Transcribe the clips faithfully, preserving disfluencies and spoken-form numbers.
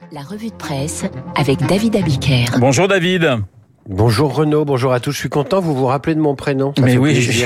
La revue de presse avec David Abiker. Bonjour David. Bonjour Renaud, bonjour à tous. Je suis content, vous vous rappelez de mon prénom. Ça mais oui, j'ai,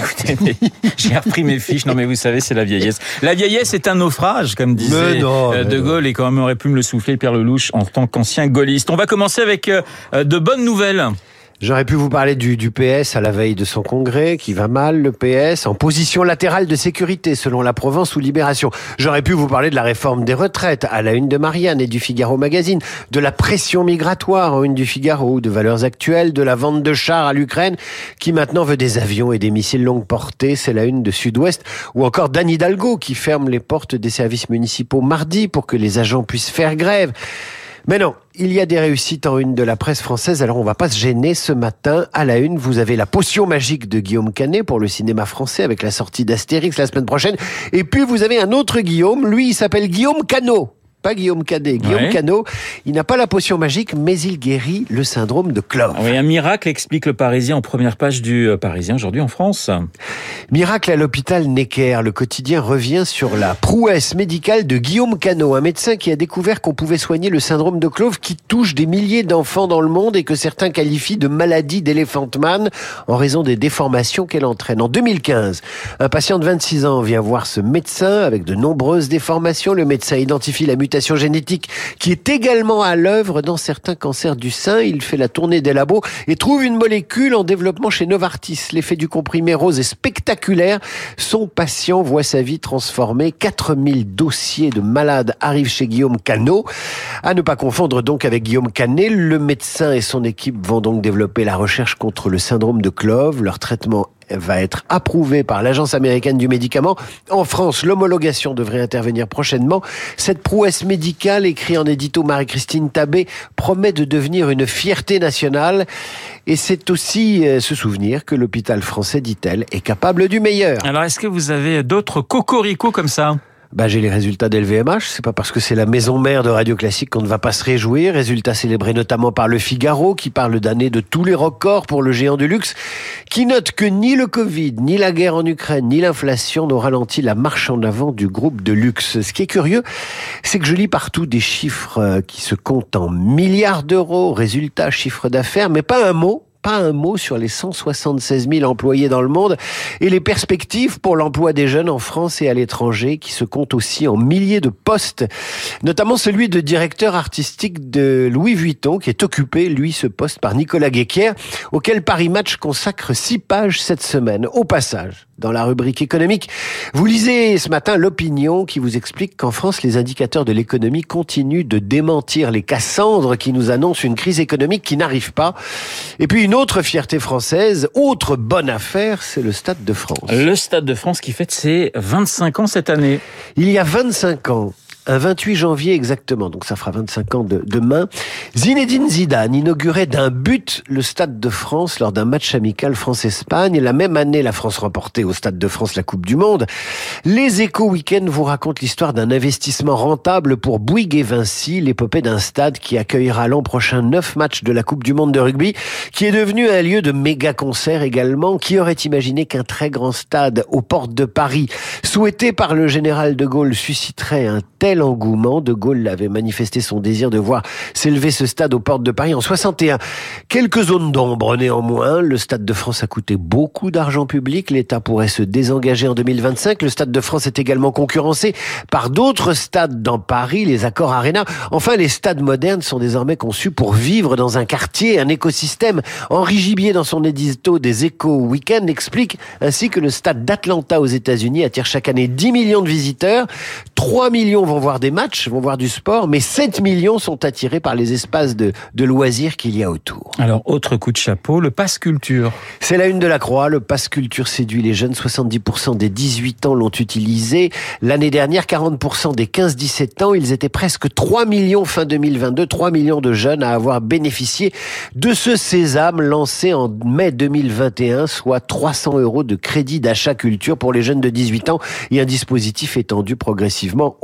j'ai repris mes fiches. Non mais vous savez, c'est la vieillesse. La vieillesse est un naufrage, comme disait non, De Gaulle, et quand même aurait pu me le souffler Pierre Lelouch en tant qu'ancien gaulliste. On va commencer avec de bonnes nouvelles. J'aurais pu vous parler du, du P S à la veille de son congrès, qui va mal, le P S, en position latérale de sécurité, selon la Provence ou Libération. J'aurais pu vous parler de la réforme des retraites, à la une de Marianne et du Figaro Magazine, de la pression migratoire, en une du Figaro, de Valeurs Actuelles, de la vente de chars à l'Ukraine, qui maintenant veut des avions et des missiles longue portée, c'est la une de Sud-Ouest, ou encore d'Anne Hidalgo, qui ferme les portes des services municipaux mardi pour que les agents puissent faire grève. Mais non, il y a des réussites en une de la presse française, alors on va pas se gêner ce matin. À la une, vous avez la potion magique de Guillaume Canet pour le cinéma français avec la sortie d'Astérix la semaine prochaine. Et puis vous avez un autre Guillaume, lui il s'appelle Guillaume Canot. Pas Guillaume Cadet, Guillaume ouais. Canot. Il n'a pas la potion magique, mais il guérit le syndrome de Clove. Oui, un miracle, explique le Parisien en première page du Parisien aujourd'hui en France. Miracle à l'hôpital Necker. Le quotidien revient sur la prouesse médicale de Guillaume Canot, un médecin qui a découvert qu'on pouvait soigner le syndrome de Clove qui touche des milliers d'enfants dans le monde et que certains qualifient de maladie d'Elephant Man en raison des déformations qu'elle entraîne. En deux mille quinze, un patient de vingt-six ans vient voir ce médecin avec de nombreuses déformations. Le médecin identifie la mutation génétique qui est également à l'œuvre dans certains cancers du sein. Il fait la tournée des labos et trouve une molécule en développement chez Novartis. L'effet du comprimé rose est spectaculaire. Son patient voit sa vie transformée. quatre mille dossiers de malades arrivent chez Guillaume Canot. À ne pas confondre donc avec Guillaume Canet. Le médecin et son équipe vont donc développer la recherche contre le syndrome de Clove. Leur traitement va être approuvé par l'Agence américaine du médicament. En France, l'homologation devrait intervenir prochainement. Cette prouesse médicale, écrit en édito Marie-Christine Tabé, promet de devenir une fierté nationale. Et c'est aussi euh, se souvenir que l'hôpital français, dit-elle, est capable du meilleur. Alors, est-ce que vous avez d'autres cocoricots comme ça ? Bah, j'ai les résultats d'L V M H. C'est pas parce que c'est la maison mère de Radio Classique qu'on ne va pas se réjouir. Résultats célébrés notamment par le Figaro, qui parle d'année de tous les records pour le géant du luxe, qui note que ni le Covid, ni la guerre en Ukraine, ni l'inflation n'ont ralenti la marche en avant du groupe de luxe. Ce qui est curieux, c'est que je lis partout des chiffres qui se comptent en milliards d'euros, résultats, chiffre d'affaires, mais pas un mot Pas un mot sur les cent soixante-seize mille employés dans le monde et les perspectives pour l'emploi des jeunes en France et à l'étranger qui se comptent aussi en milliers de postes, notamment celui de directeur artistique de Louis Vuitton qui est occupé, lui, ce poste par Nicolas Guéquière, auquel Paris Match consacre six pages cette semaine. Au passage, dans la rubrique économique, vous lisez ce matin l'Opinion qui vous explique qu'en France, les indicateurs de l'économie continuent de démentir les Cassandres qui nous annoncent une crise économique qui n'arrive pas. Et puis une autre fierté française, autre bonne affaire, c'est le Stade de France. Le Stade de France qui fête ses vingt-cinq ans cette année. Il y a vingt-cinq ans, un vingt-huit janvier exactement, donc ça fera vingt-cinq ans de, demain, Zinedine Zidane inaugurait d'un but le Stade de France lors d'un match amical France-Espagne. La même année, la France remportait au Stade de France la Coupe du Monde. Les Échos Week-end vous racontent l'histoire d'un investissement rentable pour Bouygues et Vinci, l'épopée d'un stade qui accueillera l'an prochain neuf matchs de la Coupe du Monde de rugby, qui est devenu un lieu de méga concerts également. Qui aurait imaginé qu'un très grand stade aux portes de Paris, souhaité par le général de Gaulle, susciterait un tel engouement? De Gaulle avait manifesté son désir de voir s'élever ce stade aux portes de Paris en soixante et un. Quelques zones d'ombre néanmoins. Le Stade de France a coûté beaucoup d'argent public. L'État pourrait se désengager en deux mille vingt-cinq. Le Stade de France est également concurrencé par d'autres stades dans Paris, les Accor Arena. Enfin, les stades modernes sont désormais conçus pour vivre dans un quartier, un écosystème. Henri Gibier, dans son édito des Échos Week-end, explique ainsi que le stade d'Atlanta aux États-Unis attire chaque année dix millions de visiteurs. trois millions vont voir des matchs, vont voir du sport, mais sept millions sont attirés par les espaces de, de loisirs qu'il y a autour. Alors, autre coup de chapeau, le Pass Culture. C'est la une de la Croix. Le Pass Culture séduit les jeunes. soixante-dix pour cent des dix-huit ans l'ont utilisé. L'année dernière, quarante pour cent des quinze dix-sept ans. Ils étaient presque trois millions fin deux mille vingt-deux. trois millions de jeunes à avoir bénéficié de ce sésame lancé en mai deux mille vingt et un, soit trois cents euros de crédit d'achat culture pour les jeunes de dix-huit ans et un dispositif étendu progressivement aux plus jeunes.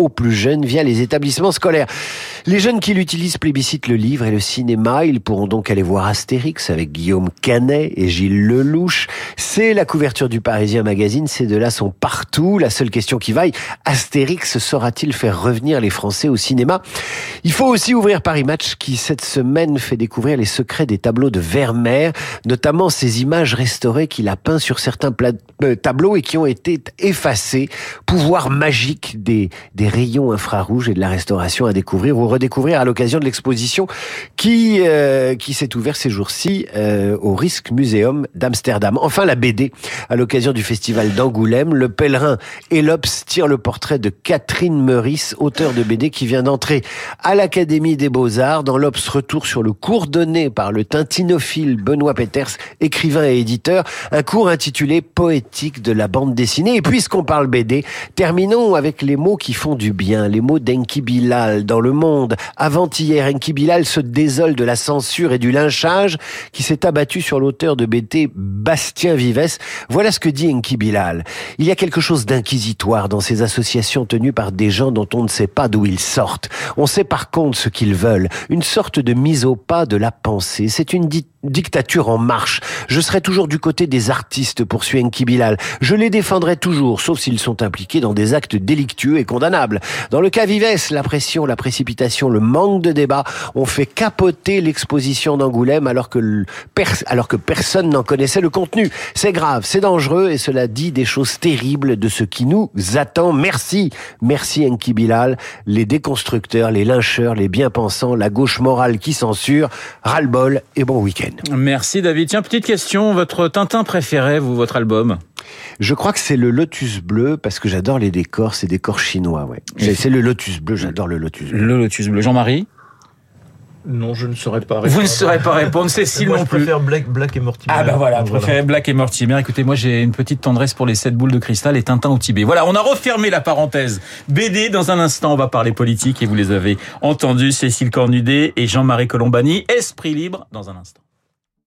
jeunes via les établissements scolaires. Les jeunes qui l'utilisent plébiscitent le livre et le cinéma. Ils pourront donc aller voir Astérix avec Guillaume Canet et Gilles Lelouch. C'est la couverture du Parisien Magazine. Ces deux-là sont partout. La seule question qui vaille, Astérix saura-t-il faire revenir les Français au cinéma? Il faut aussi ouvrir Paris Match qui, cette semaine, fait découvrir les secrets des tableaux de Vermeer, notamment ces images restaurées qu'il a peint sur certains pla- euh, tableaux et qui ont été effacés. Pouvoir magique des, des rayons infrarouges et de la restauration à découvrir ou redécouvrir à l'occasion de l'exposition qui, euh, qui s'est ouverte ces jours-ci euh, au Rijksmuseum d'Amsterdam. Enfin, la B D, à l'occasion du festival d'Angoulême, le pèlerin Elops tire le portrait de Catherine Meurice, auteure de B D qui vient d'entrer à l'Académie des Beaux-Arts. Dans l'Obs, retour sur le cours donné par le tintinophile Benoît Peters, écrivain et éditeur, un cours intitulé Poétique de la bande dessinée. Et puisqu'on parle B D, terminons avec les mots qui font du bien, les mots d'Enki Bilal dans Le Monde. Avant-hier, Enki Bilal se désole de la censure et du lynchage qui s'est abattu sur l'auteur de B D Bastien Vives. Voilà ce que dit Enki Bilal. Il y a quelque chose d'inquisitoire dans ces associations tenues par des gens dont on ne sait pas d'où ils sortent. On sait par contre ce qu'ils veulent. Une sorte de mise au pas de la pensée. C'est une di- dictature en marche. Je serai toujours du côté des artistes, poursuit Enki Bilal. Je les défendrai toujours, sauf s'ils sont impliqués dans des actes délictueux et condamnables. Dans le cas Vives, la pression, la précipitation, le manque de débat ont fait capoter l'exposition d'Angoulême alors que, le pers- alors que personne n'en connaissait le contenu. C'est grave, c'est dangereux et cela dit des choses terribles de ce qui nous attend. Merci, merci Enki Bilal, les déconstructeurs, les lyncheurs, les bien-pensants, la gauche morale qui censure, ras-le-bol et bon week-end. Merci David. Tiens, petite question, votre Tintin préféré, vous, votre album? Je crois que c'est le Lotus Bleu parce que j'adore les décors, ces décors chinois, ouais. C'est, c'est le Lotus Bleu, j'adore le Lotus Bleu. Le Lotus Bleu. Jean-Marie? Non, je ne saurais pas répondre. Vous ne saurez pas répondre, Cécile moi, non je plus. préfère Black, Black et Mortimer. Ah bah voilà, Donc, vous préférez Black et Mortimer. Écoutez, moi j'ai une petite tendresse pour les sept boules de cristal et Tintin au Tibet. Voilà, on a refermé la parenthèse B D. Dans un instant, on va parler politique et vous les avez entendus, Cécile Cornudet et Jean-Marie Colombani. Esprit libre dans un instant.